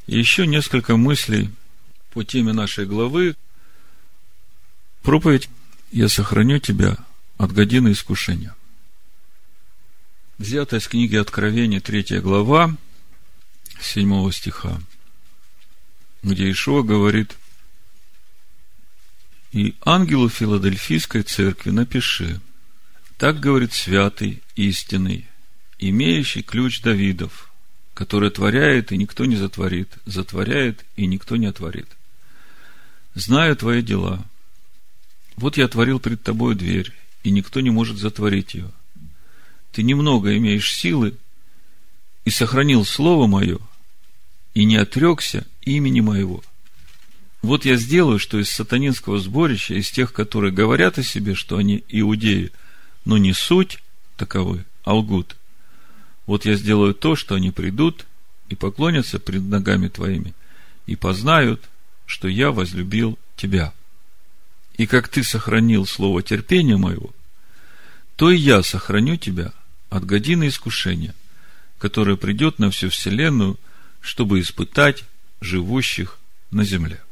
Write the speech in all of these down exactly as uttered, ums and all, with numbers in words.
И еще несколько мыслей по теме нашей главы. Проповедь «Я сохраню тебя от годины искушения». Взято из книги Откровения, третья глава, седьмого стиха, где Иешуа говорит: «И ангелу Филадельфийской церкви напиши: так говорит святый, истинный, имеющий ключ Давидов, который творяет, и никто не затворит, затворяет, и никто не отворит. Знаю твои дела. Вот я отворил пред тобою дверь, и никто не может затворить ее. Ты немного имеешь силы, и сохранил слово мое, и не отрекся имени моего. Вот я сделаю, что из сатанинского сборища, из тех, которые говорят о себе, что они иудеи, но не суть таковы, а лгут. Вот я сделаю то, что они придут и поклонятся пред ногами твоими, и познают, что я возлюбил тебя. И как ты сохранил слово терпения моего, то и я сохраню тебя от годины искушения, которое придет на всю вселенную, чтобы испытать живущих на земле».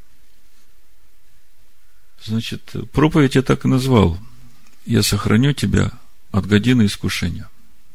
Значит, проповедь я так и назвал: «Я сохраню тебя от годины искушения».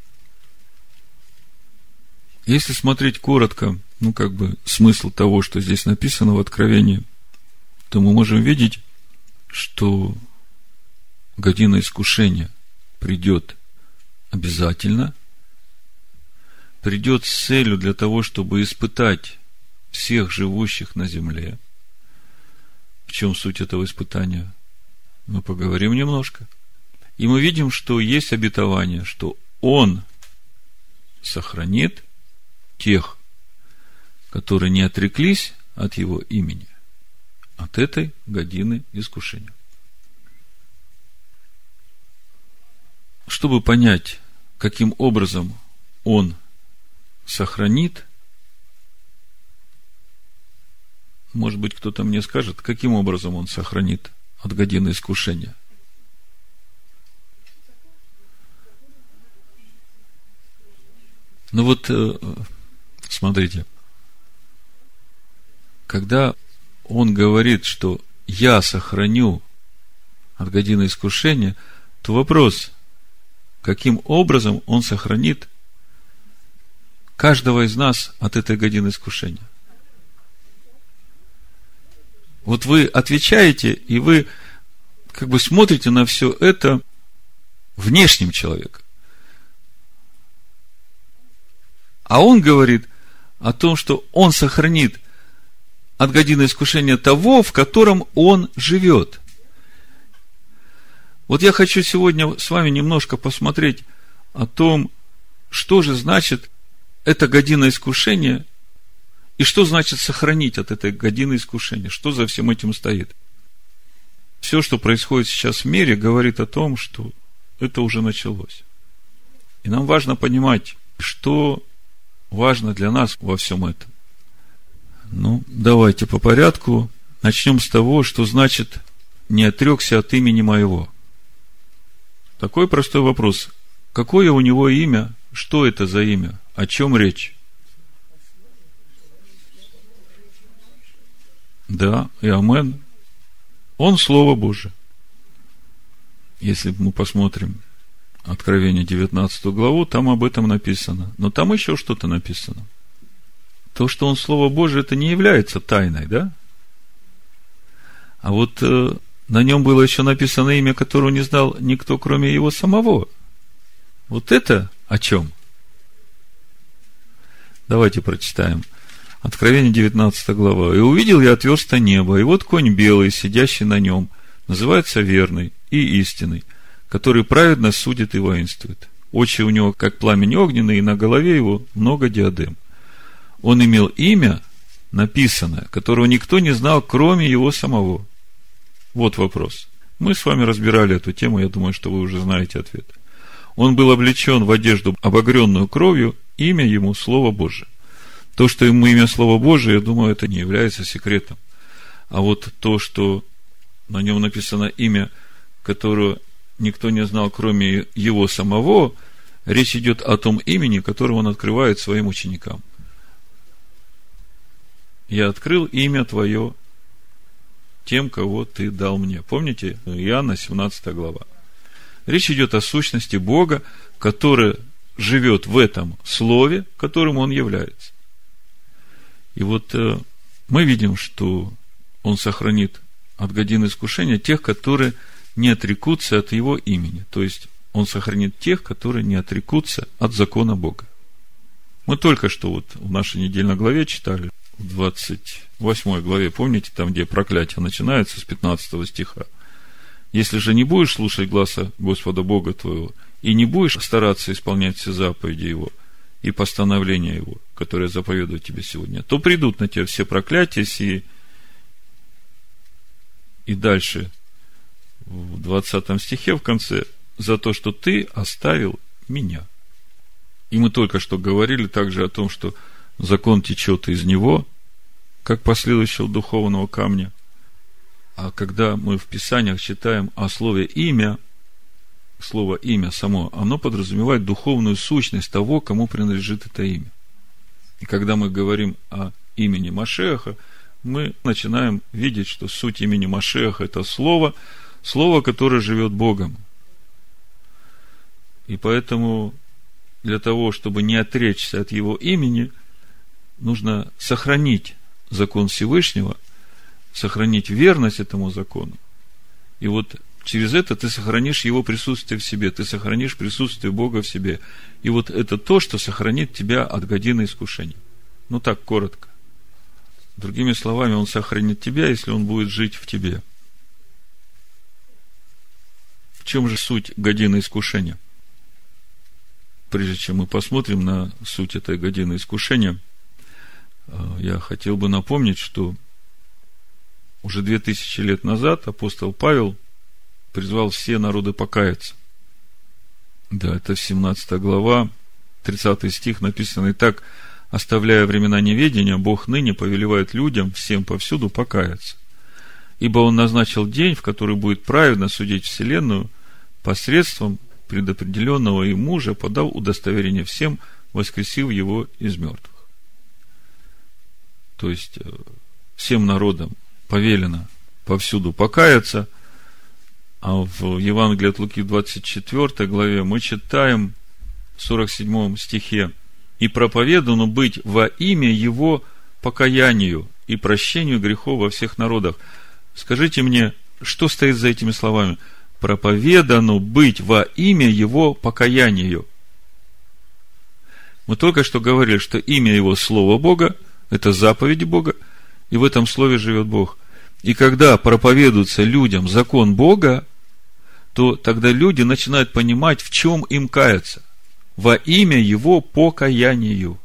Если смотреть коротко, ну, как бы, смысл того, что здесь написано в Откровении, то мы можем видеть, что година искушения придет обязательно, придет с целью для того, чтобы испытать всех живущих на земле. В чем суть этого испытания? Мы поговорим немножко. И мы видим, что есть обетование, что Он сохранит тех, которые не отреклись от Его имени, от этой годины искушения. Чтобы понять, каким образом Он сохранит, может быть, кто-то мне скажет, каким образом Он сохранит от годины искушения. Ну вот, смотрите, когда Он говорит, что «я сохраню от годины искушения», то вопрос, каким образом Он сохранит каждого из нас от этой годины искушения. Вот вы отвечаете, и вы как бы смотрите на все это внешним человеком. А Он говорит о том, что Он сохранит от годины искушения того, в котором Он живет. Вот я хочу сегодня с вами немножко посмотреть о том, что же значит эта година искушения, и что значит сохранить от этой годины искушения, что за всем этим стоит. Все, что происходит сейчас в мире, говорит о том, что это уже началось. И нам важно понимать, что важно для нас во всем этом. Ну, давайте по порядку. Начнем с того, что значит «не отрекся от имени моего». Такой простой вопрос. Какое у него имя? Что это за имя? О чем речь? Да, и амен. Он Слово Божие. Если мы посмотрим Откровение девятнадцатую главу, там об этом написано. Но там еще что-то написано. То, что Он Слово Божие, это не является тайной, да? А вот э, на нем было еще написано имя, которого не знал никто, кроме Его самого. Вот это о чем? Давайте прочитаем. Откровение девятнадцатая глава. «И увидел я отверстое небо, и вот конь белый, сидящий на нем, называется верный и истинный, который праведно судит и воинствует. Очи у него, как пламень огненный, и на голове его много диадем. Он имел имя, написанное, которого никто не знал, кроме его самого». Вот вопрос. Мы с вами разбирали эту тему, я думаю, что вы уже знаете ответ. Он был облечен в одежду, обогренную кровью, имя ему Слово Божие. То, что ему имя Слово Божие, я думаю, это не является секретом. А вот то, что на нем написано имя, которого никто не знал, кроме его самого, речь идет о том имени, которое он открывает своим ученикам. я открыл имя Твое тем, кого Ты дал мне. Помните, Иоанна семнадцатая глава. Речь идет о сущности Бога, который живет в этом Слове, которым Он является. И вот э, мы видим, что Он сохранит от годин искушения тех, которые не отрекутся от Его имени. То есть, Он сохранит тех, которые не отрекутся от закона Бога. Мы только что вот в нашей недельной главе читали, в двадцать восьмой главе, помните, там, где проклятие начинается с пятнадцатого стиха. Если же не будешь слушать гласа Господа Бога твоего, и не будешь стараться исполнять все заповеди Его и постановления Его, которые я заповедую тебе сегодня, то придут на тебя все проклятия сии. И дальше, в двадцатом стихе, в конце, за то, что ты оставил меня. И мы только что говорили также о том, что закон течет из него, как последующего духовного камня. А когда мы в Писаниях читаем о слове «имя», слово «имя» само, оно подразумевает духовную сущность того, кому принадлежит это имя. И когда мы говорим о имени Машиаха, мы начинаем видеть, что суть имени Машиаха – это слово, слово, которое живет Богом. И поэтому для того, чтобы не отречься от его имени, нужно сохранить закон Всевышнего, сохранить верность этому закону. И вот через это ты сохранишь его присутствие в себе, ты сохранишь присутствие Бога в себе. И вот это то, что сохранит тебя от годины искушения. Ну так, коротко. Другими словами, Он сохранит тебя, если Он будет жить в тебе. В чем же суть годины искушения? Прежде чем мы посмотрим на суть этой годины искушения, я хотел бы напомнить, что уже две тысячи лет назад апостол Павел призвал все народы покаяться. Да, это семнадцатая глава, тридцатый стих написано: «Итак, оставляя времена неведения, Бог ныне повелевает людям всем повсюду покаяться. Ибо Он назначил день, в который будет праведно судить вселенную, посредством предопределенного им мужа подал удостоверение всем, воскресив его из мертвых». То есть, всем народам повелено повсюду покаяться, а в Евангелии от Луки в двадцать четвёртой главе мы читаем в сорок седьмом стихе: «И проповедано быть во имя Его покаянию и прощению грехов во всех народах». Скажите мне, что стоит за этими словами? Проповедано быть во имя Его покаянию. Мы только что говорили, что имя Его Слово Бога, это заповеди Бога, и в этом Слове живет Бог. И когда проповедуется людям закон Бога, то тогда люди начинают понимать, в чем им каяться. Во имя Его покаянию.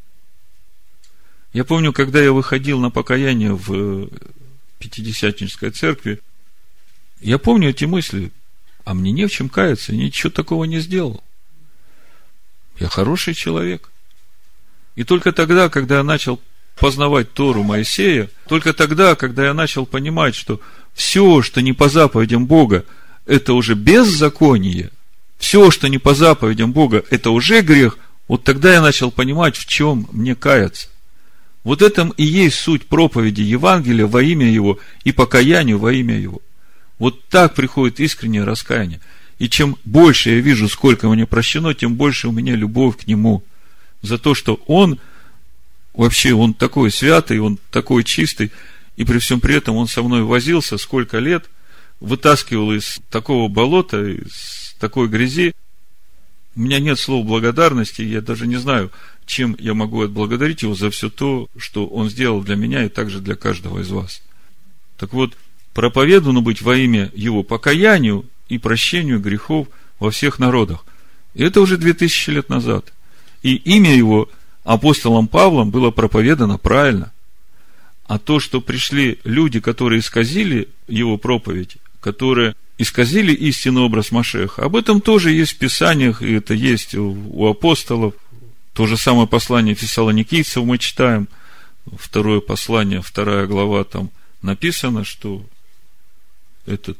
Я помню, когда я выходил на покаяние в Пятидесятнической церкви, я помню эти мысли: а мне не в чем каяться, я ничего такого не сделал. Я хороший человек. И только тогда, когда я начал познавать Тору Моисея, только тогда, когда я начал понимать, что все, что не по заповедям Бога, это уже беззаконие, все, что не по заповедям Бога, это уже грех, вот тогда я начал понимать, в чем мне каяться. Вот этом и есть суть проповеди Евангелия во имя Его и покаянию во имя Его. Вот так приходит искреннее раскаяние. И чем больше я вижу, сколько мне прощено, тем больше у меня любовь к Нему. За то, что Он, вообще, Он такой святый, Он такой чистый, и при всем при этом Он со мной возился сколько лет, вытаскивал из такого болота, из такой грязи. У меня нет слов благодарности, я даже не знаю, чем я могу отблагодарить Его за все то, что Он сделал для меня и также для каждого из вас. Так вот, проповедано быть во имя Его покаянию и прощению грехов во всех народах. И это уже две тысячи лет назад. И имя Его апостолом Павлом было проповедано правильно. А то, что пришли люди, которые исказили Его проповедь, которые исказили истинный образ Машиаха, об этом тоже есть в Писаниях, и это есть у апостолов. То же самое послание Фессалоникийцев мы читаем, второе послание, вторая глава, там написано, что этот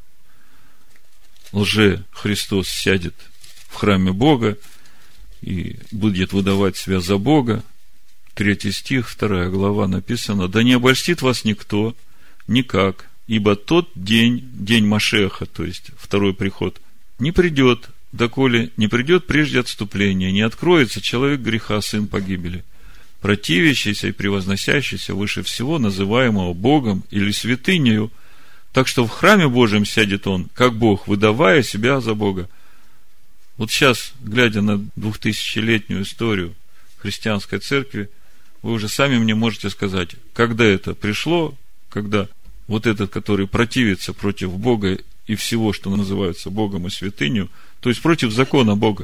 лже-Христос сядет в храме Бога и будет выдавать себя за Бога. третий стих, вторая глава, написано: «Да не обольстит вас никто, никак, ибо тот день, день Машеха, то есть второй приход, не придет, доколе не придет прежде отступления, не откроется человек греха, сын погибели, противящийся и превозносящийся выше всего, называемого Богом или святынею, так что в храме Божьем сядет он, как Бог, выдавая себя за Бога». Вот сейчас, глядя на двухтысячелетнюю историю христианской церкви, вы уже сами мне можете сказать, когда это пришло, когда вот этот, который противится против Бога и всего, что называется Богом и святынью, то есть против закона Бога.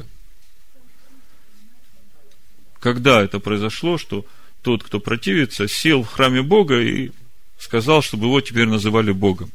Когда это произошло, что тот, кто противится, сел в храме Бога и сказал, чтобы его теперь называли Богом.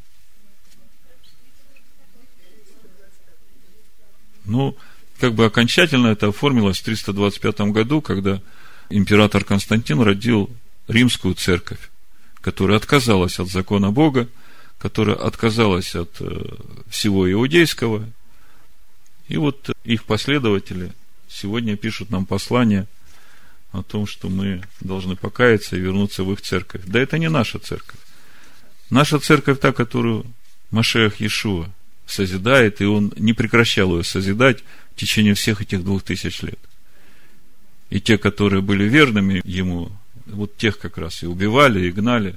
Ну, как бы окончательно это оформилось в триста двадцать пятом году, когда император Константин родил римскую церковь, которая отказалась от закона Бога, которая отказалась от всего иудейского. И вот их последователи сегодня пишут нам послание о том, что мы должны покаяться и вернуться в их церковь. Да это не наша церковь. Наша церковь та, которую Машиах Иешуа созидает, и он не прекращал ее созидать в течение всех этих двух тысяч лет. И те, которые были верными ему, вот тех как раз и убивали, и гнали.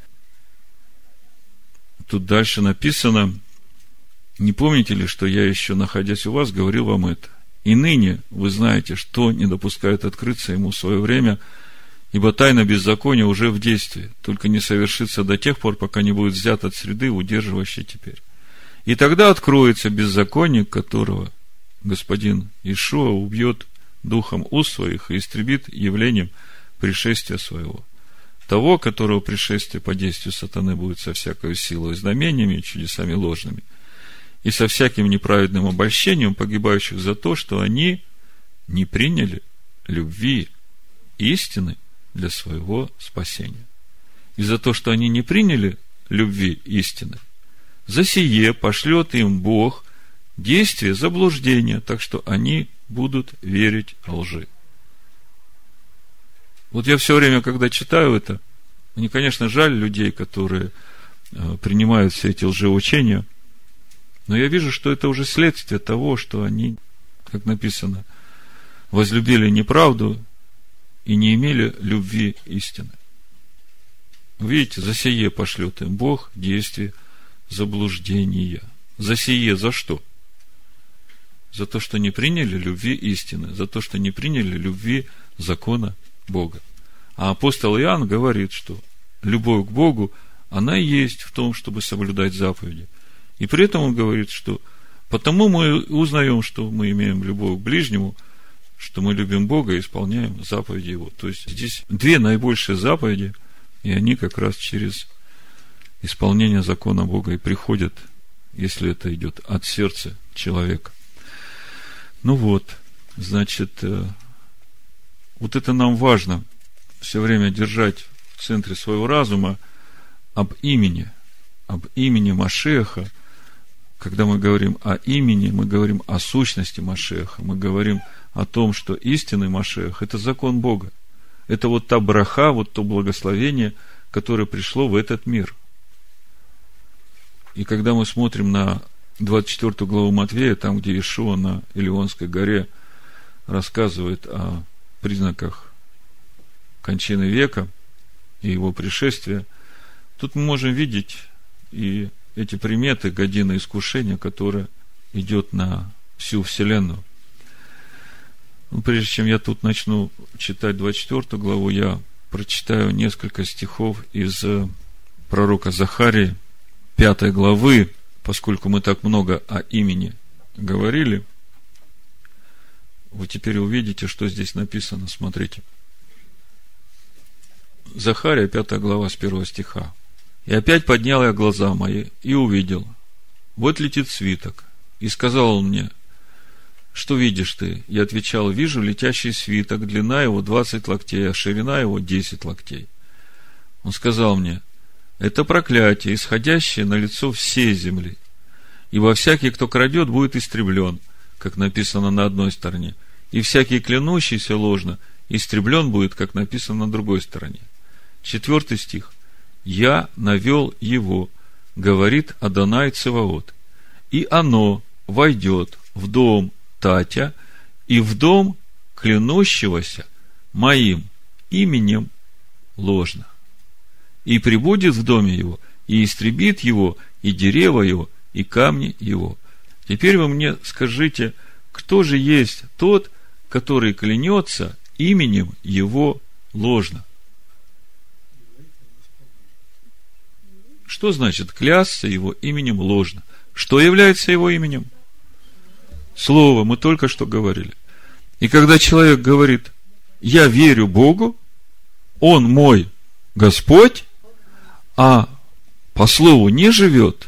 Тут дальше написано: «Не помните ли, что я еще, находясь у вас, говорил вам это? И ныне вы знаете, что не допускает открыться ему в свое время, ибо тайна беззакония уже в действии, только не совершится до тех пор, пока не будет взят от среды, удерживающей теперь. И тогда откроется беззаконник, которого господин Иешуа убьет духом уст своих и истребит явлением пришествия своего. Того, которого пришествие по действию сатаны будет со всякой силой, знамениями и чудесами ложными, и со всяким неправедным обольщением погибающих за то, что они не приняли любви истины для своего спасения. И за то, что они не приняли любви истины, за сие пошлет им Бог действие заблуждения, так что они будут верить лжи». Вот я все время, когда читаю это, мне, конечно, жаль людей, которые принимают все эти лжеучения, но я вижу, что это уже следствие того, что они, как написано, возлюбили неправду и не имели любви истины. Видите, за сие пошлет им Бог действие заблуждения. За сие за что? За то, что не приняли любви истины, за то, что не приняли любви закона Бога. А апостол Иоанн говорит, что любовь к Богу, она и есть в том, чтобы соблюдать заповеди. И при этом он говорит, что потому мы узнаем, что мы имеем любовь к ближнему, что мы любим Бога и исполняем заповеди Его. То есть здесь две наибольшие заповеди, и они как раз через исполнение закона Бога и приходят, если это идет от сердца человека. Ну вот, значит, вот это нам важно все время держать в центре своего разума об имени, об имени Машиаха. Когда мы говорим о имени, мы говорим о сущности Машиаха, мы говорим о том, что истинный Машиах – это закон Бога. Это вот та браха, вот то благословение, которое пришло в этот мир. И когда мы смотрим на двадцать четвёртую главу Матфея, там, где Иешуа на Илионской горе рассказывает о признаках кончины века и его пришествия, тут мы можем видеть и эти приметы годины искушения, которое идет на всю вселенную. Но прежде чем я тут начну читать двадцать четвёртую главу, я прочитаю несколько стихов из пророка Захарии, пятой главы, поскольку мы так много о имени говорили. Вы теперь увидите, что здесь написано. Смотрите. Захария, пятая глава, с первого стиха. «И опять поднял я глаза мои и увидел. Вот летит свиток. И сказал он мне: что видишь ты? Я отвечал: вижу летящий свиток, длина его двадцать локтей, а ширина его десять локтей. Он сказал мне: это проклятие, исходящее на лицо всей земли. Ибо всякий, кто крадет, будет истреблен, как написано на одной стороне, и всякий, клянущийся ложно, истреблен будет, как написано на другой стороне. Четвертый стих. «Я навел его, говорит Адонай Цеваот, и оно войдет в дом Татя и в дом клянущегося моим именем ложно, и прибудет в доме его, и истребит его, и дерево его, и камни его». Теперь вы мне скажите, кто же есть тот, который клянется именем его ложно? Что значит клясться его именем ложно? Что является его именем? Слово, мы только что говорили. И когда человек говорит: я верю Богу, Он мой Господь, а по слову не живет,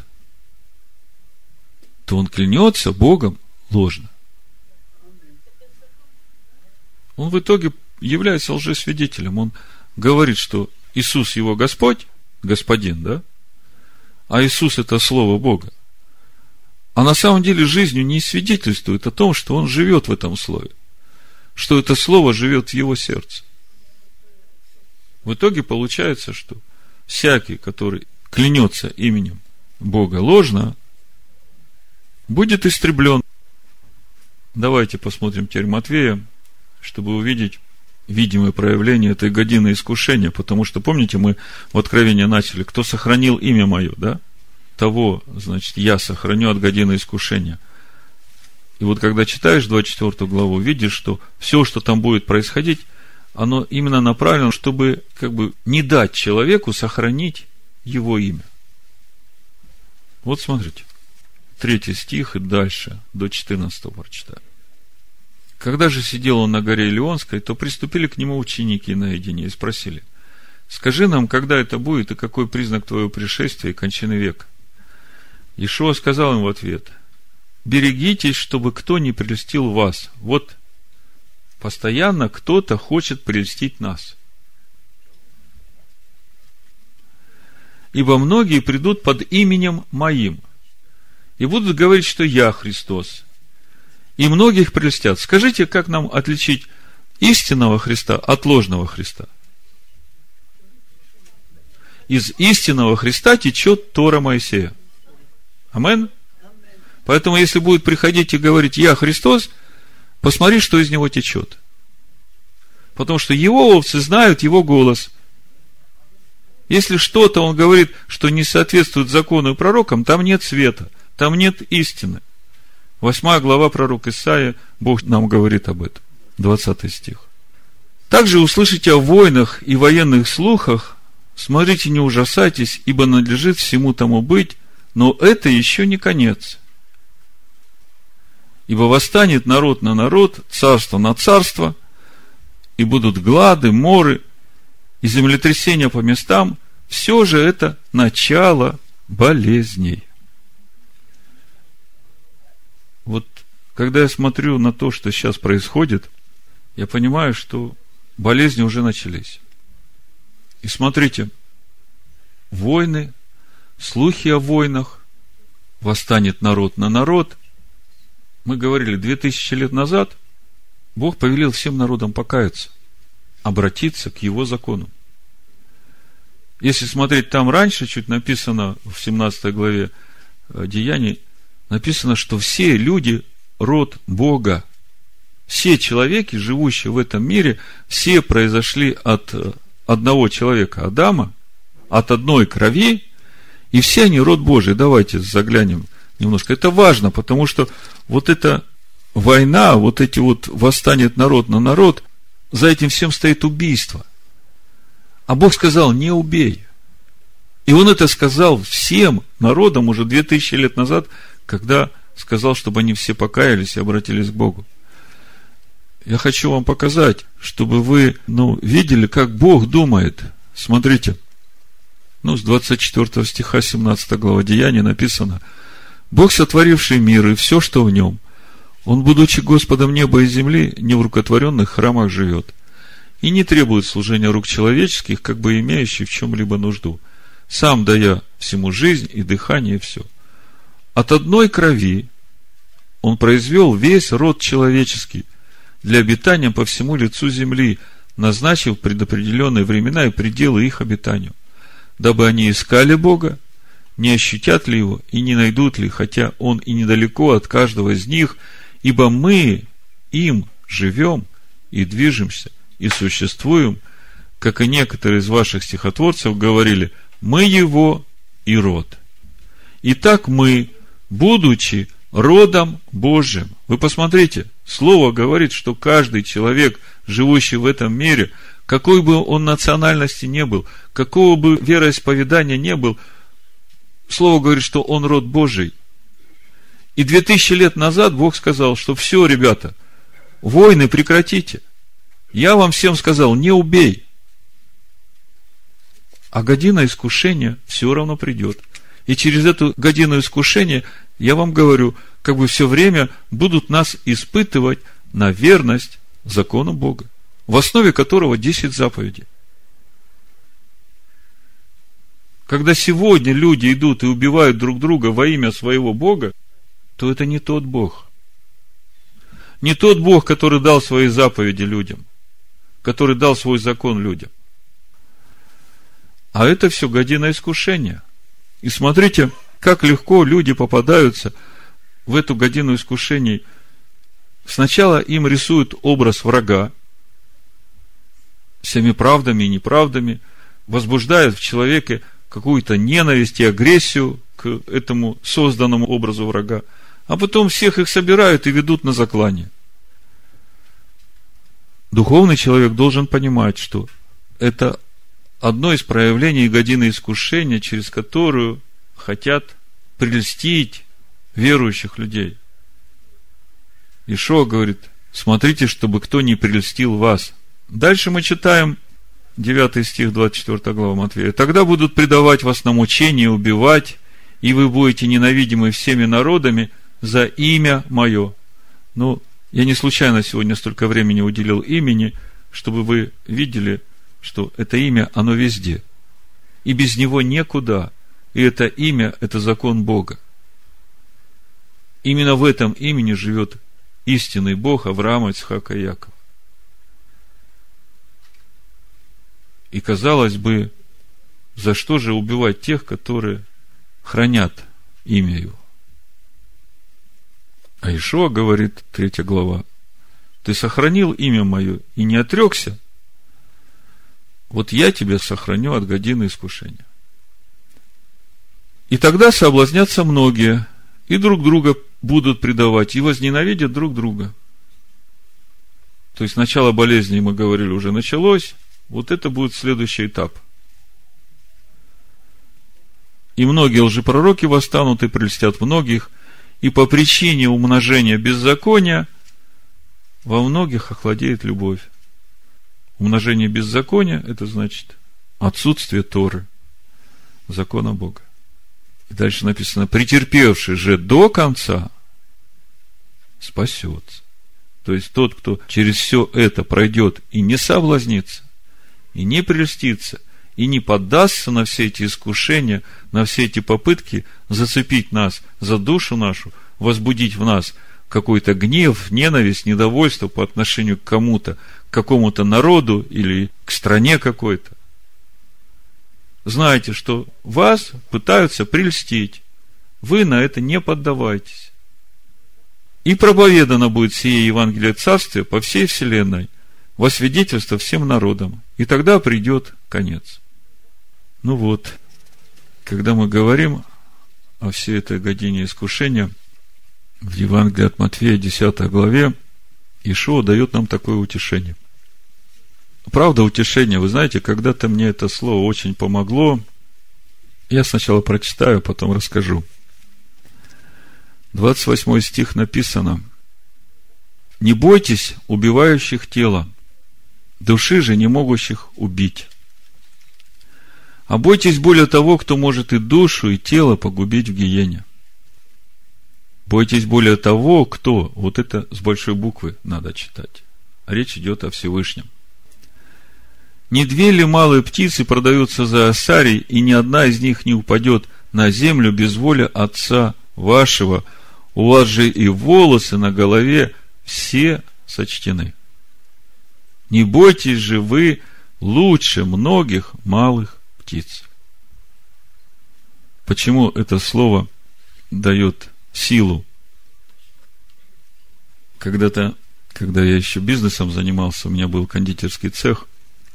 то он клянется Богом ложно. Он в итоге является лжесвидетелем. Он говорит, что Иисус его Господь, Господин, да? А Иисус это Слово Бога. А на самом деле жизнью не свидетельствует о том, что он живет в этом Слове, что это Слово живет в его сердце. В итоге получается, что всякий, который клянется именем Бога ложно, будет истреблен. Давайте посмотрим теперь Матвея, чтобы увидеть видимое проявление этой годины искушения. Потому что, помните, мы в Откровении начали: кто сохранил имя мое, да? Того, значит, я сохраню от годины искушения. И вот когда читаешь двадцать четвёртую главу, видишь, что все, что там будет происходить, оно именно направлено, чтобы как бы не дать человеку сохранить его имя. Вот смотрите, третий стих и дальше, до четырнадцатого прочитаю. Когда же сидел он на горе Илионской, то приступили к нему ученики наедине и спросили: скажи нам, когда это будет, и какой признак твоего пришествия и кончины века? Иешуа сказал им в ответ: берегитесь, чтобы кто не прельстил вас. Вот постоянно кто-то хочет прельстить нас. Ибо многие придут под именем моим и будут говорить, что я Христос, и многих прельстят. Скажите, как нам отличить истинного Христа от ложного Христа? Из истинного Христа течет Тора Моисея. Амен? Поэтому, если будет приходить и говорить: я Христос, посмотри, что из него течет. Потому что его овцы знают его голос. Если что-то он говорит, что не соответствует закону и пророкам, там нет света, там нет истины. Восьмая глава, пророк Исаия, Бог нам говорит об этом. Двадцатый стих. Также услышите о войнах и военных слухах, смотрите, не ужасайтесь, ибо надлежит всему тому быть, но это еще не конец. Ибо восстанет народ на народ, царство на царство, и будут глады, моры, и землетрясения по местам. Все же это начало болезней. Вот когда я смотрю на то, что сейчас происходит, я понимаю, что болезни уже начались. И смотрите, войны, слухи о войнах, восстанет народ на народ. Мы говорили, две тысячи лет назад Бог повелел всем народам покаяться, обратиться к Его закону. Если смотреть там раньше, чуть написано в семнадцатой главе Деяний, написано, что все люди род Бога. Все человеки, живущие в этом мире, все произошли от одного человека, Адама, от одной крови, и все они род Божий. Давайте заглянем немножко. Это важно, потому что вот эта война, вот эти вот восстанет народ на народ, за этим всем стоит убийство. А Бог сказал: не убей. И Он это сказал всем народам уже две тысячи лет назад, когда сказал, чтобы они все покаялись и обратились к Богу. Я хочу вам показать, чтобы вы, ну, видели, как Бог думает. Смотрите, ну, с двадцать четвёртого стиха семнадцатой главы Деяний написано: Бог, сотворивший мир и все, что в нем, Он, будучи Господом неба и земли, не в рукотворенных храмах живет, и не требует служения рук человеческих, как бы имеющий в чем-либо нужду, сам дая всему жизнь и дыхание и все. От одной крови Он произвел весь род человеческий для обитания по всему лицу земли, назначив предопределенные времена и пределы их обитанию, дабы они искали Бога, не ощутят ли Его и не найдут ли, хотя Он и недалеко от каждого из них, ибо мы им живем и движемся и существуем, как и некоторые из ваших стихотворцев говорили, мы Его и род. Итак, мы, будучи родом Божьим, вы посмотрите, Слово говорит, что каждый человек, живущий в этом мире, какой бы он национальности не был, какого бы вероисповедания не был, Слово говорит, что он род Божий. И две тысячи лет назад Бог сказал, что все, ребята, войны прекратите. Я вам всем сказал, не убей. А година искушения все равно придет. И через эту годину искушения, я вам говорю, как бы все время будут нас испытывать на верность закону Бога, в основе которого десять заповедей. Когда сегодня люди идут и убивают друг друга во имя своего Бога, то это не тот Бог. Не тот Бог, который дал свои заповеди людям, который дал свой закон людям. А это все година искушения. И смотрите, как легко люди попадаются в эту годину искушений. Сначала им рисуют образ врага, всеми правдами и неправдами, возбуждают в человеке какую-то ненависть и агрессию к этому созданному образу врага, а потом всех их собирают и ведут на заклание. Духовный человек должен понимать, что это одно из проявлений годины искушения, через которую хотят прельстить верующих людей. Иешуа говорит, смотрите, чтобы кто не прельстил вас. Дальше мы читаем девятый стих, двадцать четвёртая глава Матфея. Тогда будут предавать вас на мучение, убивать, и вы будете ненавидимы всеми народами за имя мое. Ну, я не случайно сегодня столько времени уделил имени, чтобы вы видели, что это имя, оно везде. И без него некуда. И это имя, это закон Бога. Именно в этом имени живет истинный Бог Авраама, Ицхака и Якова. И казалось бы, за что же убивать тех, которые хранят имя Его? А Иешуа говорит, третья глава, ты сохранил имя мое и не отрекся, вот я тебя сохраню от годины искушения. И тогда соблазнятся многие, и друг друга будут предавать, и возненавидят друг друга. То есть начало болезни, мы говорили, уже началось. Вот это будет следующий этап. И многие лжепророки восстанут и прельстят многих, и по причине умножения беззакония во многих охладеет любовь. Умножение беззакония – это значит отсутствие Торы, закона Бога. И дальше написано, претерпевший же до конца спасется. То есть тот, кто через все это пройдет и не соблазнится, и не прельстится, и не поддастся на все эти искушения, на все эти попытки зацепить нас за душу нашу, возбудить в нас какой-то гнев, ненависть, недовольство по отношению к кому-то, к какому-то народу или к стране какой-то. Знайте, что вас пытаются прельстить. Вы на это не поддавайтесь. И проповедано будет сие Евангелие Царствия по всей вселенной, во свидетельство всем народам. И тогда придет конец. Ну вот, когда мы говорим о всей этой године искушения, в Евангелии от Матфея, десятой главе, Иешуа дает нам такое утешение. Правда, утешение, вы знаете, когда-то мне это слово очень помогло. Я сначала прочитаю, потом расскажу. двадцать восьмой стих написано: «Не бойтесь убивающих тело, души же не могущих убить. А бойтесь более того, кто может и душу, и тело погубить в гиене. Бойтесь более того, кто...» Вот это с большой буквы надо читать. Речь идет о Всевышнем. «Не две ли малые птицы продаются за осарий, и ни одна из них не упадет на землю без воли Отца вашего? У вас же и волосы на голове все сочтены». Не бойтесь же вы лучше многих малых птиц. Почему это слово дает силу? Когда-то, когда я еще бизнесом занимался, у меня был кондитерский цех,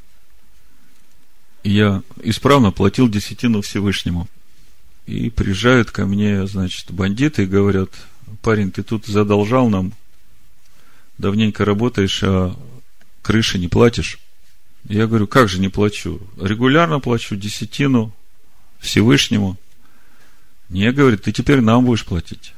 и я исправно платил десятину Всевышнему. И приезжают ко мне, значит, бандиты и говорят: парень, ты тут задолжал нам, давненько работаешь, а крыши не платишь. Я говорю: как же не плачу? Регулярно плачу десятину Всевышнему. Не, говорит, ты теперь нам будешь платить.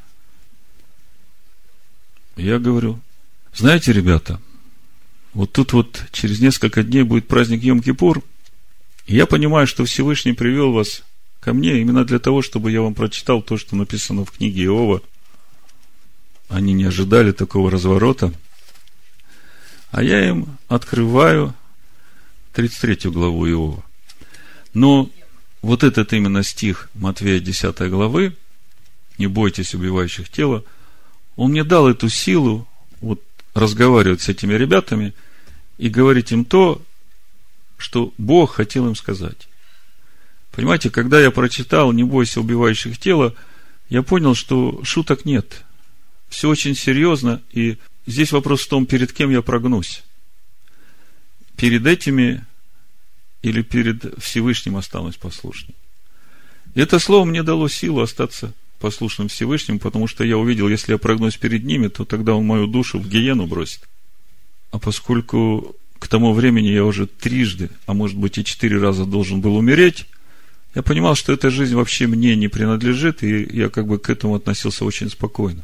Я говорю: знаете, ребята, вот тут вот через несколько дней будет праздник Йом-Кипур, и я понимаю, что Всевышний привел вас ко мне именно для того, чтобы я вам прочитал то, что написано в книге Иова. Они не ожидали такого разворота. А я им открываю тридцать третью главу Иова. Но вот этот именно стих Матвея десятой главы, не бойтесь убивающих тело, он мне дал эту силу вот разговаривать с этими ребятами и говорить им то, что Бог хотел им сказать. Понимаете, когда я прочитал «Не бойся убивающих тело», я понял, что шуток нет. Все очень серьезно, и здесь вопрос в том, перед кем я прогнусь. Перед этими или перед Всевышним останусь послушным. И это слово мне дало силу остаться послушным Всевышнему, потому что я увидел, если я прогнусь перед ними, то тогда он мою душу в гиену бросит. А поскольку к тому времени я уже трижды, а может быть и четыре раза должен был умереть, я понимал, что эта жизнь вообще мне не принадлежит, и я как бы к этому относился очень спокойно.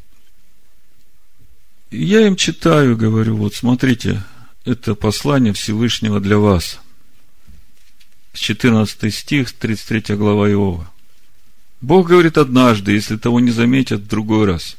И я им читаю, говорю: вот смотрите, это послание Всевышнего для вас. четырнадцатый стих, тридцать третья глава Иова. Бог говорит однажды, если того не заметят, в другой раз.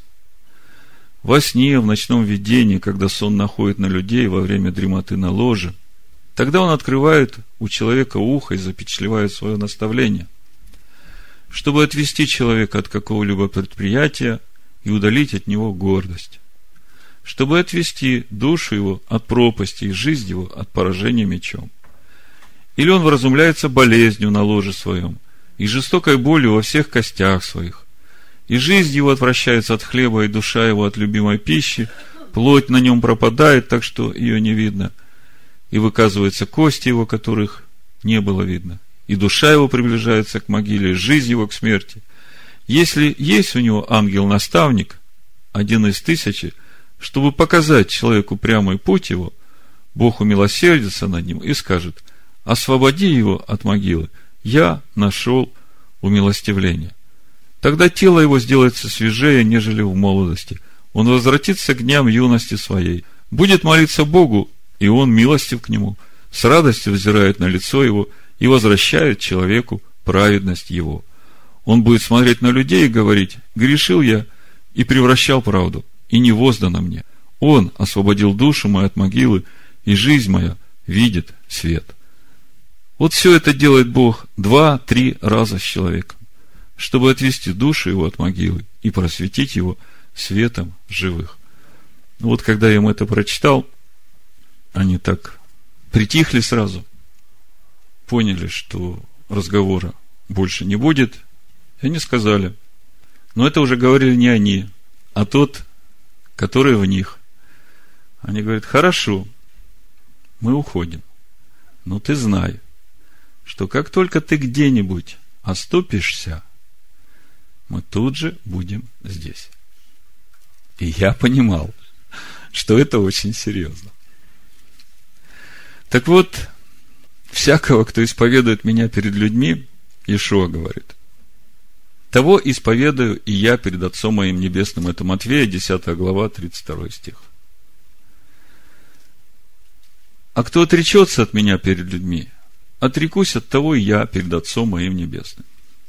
Во сне, в ночном видении, когда сон находит на людей во время дремоты на ложе, тогда он открывает у человека ухо и запечатлевает свое наставление, чтобы отвести человека от какого-либо предприятия и удалить от него гордость, чтобы отвести душу его от пропасти и жизнь его от поражения мечом. Или он вразумляется болезнью на ложе своем и жестокой болью во всех костях своих, и жизнь его отвращается от хлеба, и душа его от любимой пищи, плоть на нем пропадает, так что ее не видно, и выказываются кости его, которых не было видно, и душа его приближается к могиле, жизнь его к смерти. Если есть у него ангел-наставник, один из тысячи, чтобы показать человеку прямой путь его, Бог умилосердится над ним и скажет: освободи его от могилы, я нашел умилостивление. Тогда тело его сделается свежее, нежели в молодости. Он возвратится к дням юности своей, будет молиться Богу, и он милостив к нему, с радостью взирает на лицо его и возвращает человеку праведность его. Он будет смотреть на людей и говорить: грешил я и превращал правду, и не воздано мне. Он освободил душу мою от могилы, и жизнь моя видит свет. Вот все это делает Бог два-три раза с человеком, чтобы отвести душу его от могилы и просветить его светом живых. Вот когда я им это прочитал, они так притихли сразу, поняли, что разговора больше не будет, и они сказали, но это уже говорили не они, а тот, который в них. Они говорят: хорошо, мы уходим, но ты знай, что как только ты где-нибудь оступишься, мы тут же будем здесь. И я понимал, что это очень серьезно. Так вот, всякого, кто исповедует меня перед людьми, Иешуа говорит, того исповедую и я перед Отцом моим Небесным. Это Матвея, десятая глава, тридцать второй стих. А кто отречется от меня перед людьми, отрекусь от того и я перед Отцом моим Небесным.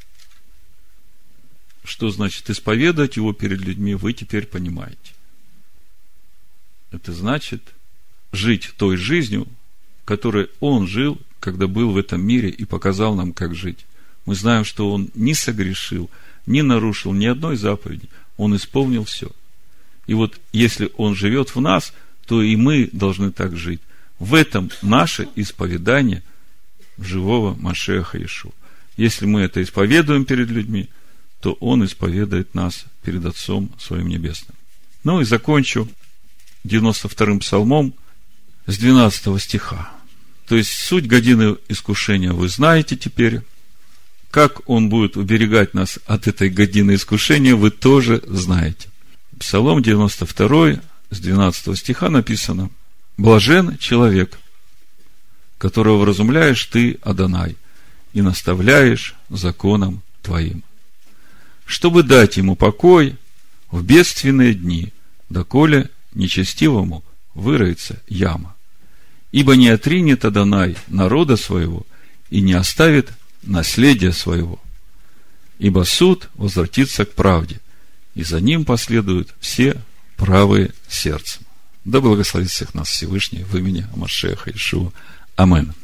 Что значит исповедовать его перед людьми, вы теперь понимаете. Это значит жить той жизнью, которой он жил, когда был в этом мире и показал нам, как жить. Мы знаем, что он не согрешил, не нарушил ни одной заповеди. Он исполнил все. И вот если он живет в нас, то и мы должны так жить. В этом наше исповедание живого Машиаха Иешуа. Если мы это исповедуем перед людьми, то Он исповедует нас перед Отцом Своим Небесным. Ну и закончу девяносто вторым псалмом с двенадцатого стиха. То есть суть годины искушения вы знаете теперь. Как Он будет уберегать нас от этой годины искушения, вы тоже знаете. Псалом девяносто второй с двенадцатого стиха написано: «Блажен человек, которого вразумляешь ты, Адонай, и наставляешь законом твоим, чтобы дать ему покой в бедственные дни, доколе нечестивому выроется яма. Ибо не отринет Адонай народа своего и не оставит наследия своего. Ибо суд возвратится к правде, и за ним последуют все правые сердцем». Да благословит всех нас Всевышний в имени Машиаха Иешуа. Амин.